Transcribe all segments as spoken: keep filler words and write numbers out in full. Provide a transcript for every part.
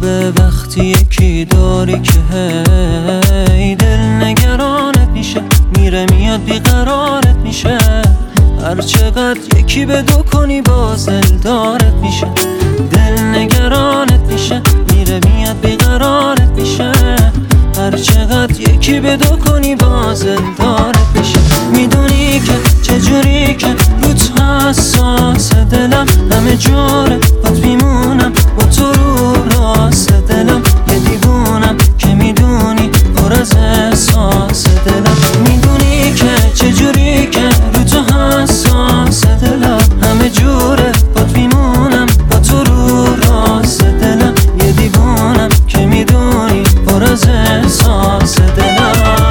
خوبه وقتی یکی داری که هی دل نگرانت میشه، میره میاد بیقرارت میشه. هر چقدر یکی به دو کنی باز دلدارت میشه، دل نگرانت میشه، میره میاد بیقرارت میشه. هر چقدر یکی به دو کنی باز دلدارت میشه. میدونی که چجوری که روت حساس دلم، همه جوره بات میمونم با تو رو راست دلم. یه دیوونم که میدونی پر از احساس دلم. میدونی که چجوری که روت حساس دلم، همه جوره بات میمونم با تو رو راست دلم. یه دیوونم که میدونی پر از احساس دلم.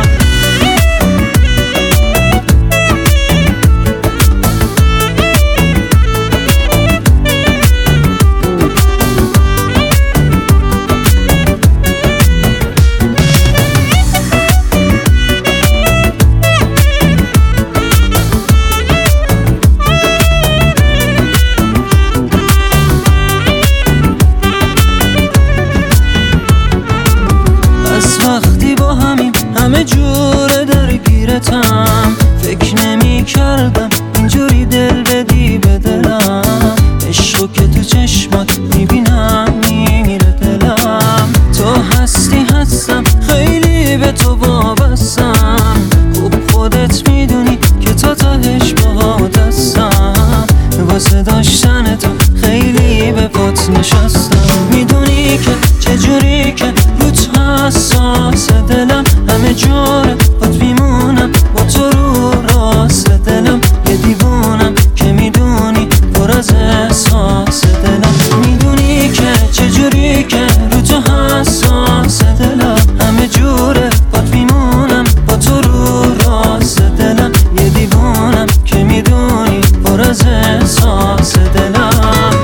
وقتی با همین همه جوره درگیرتم، فکر نمی کردم اینجوری دل بدی به دلم. عشقو که تو چشمات میبینم میمیره دلم. تو هستی هستم خیلی به تو وابستم، خوب خودت میدونی که تا تهش باهات هستم. واسه داشتن تو خیلی به پات نشستم. میدونی که چجوری که روت حساس دلم، همه جوره بات میمونم با تو رو راست دلم. یه دیوونم که میدونی پر از احساس دلم. میدونی که چجوری که روت حساس دلم، همه جوره بات میمونم با تو رو راست دلم. یه دیوونم که میدونی پر از احساس دلم.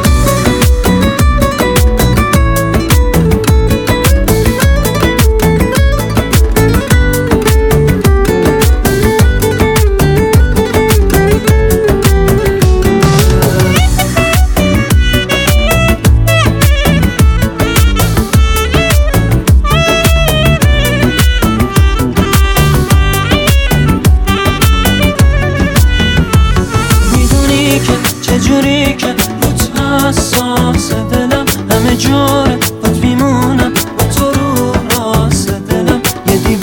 چجوری که روت حساس دلم، همه جوره بات میمونم با تو رو راست دلم. یه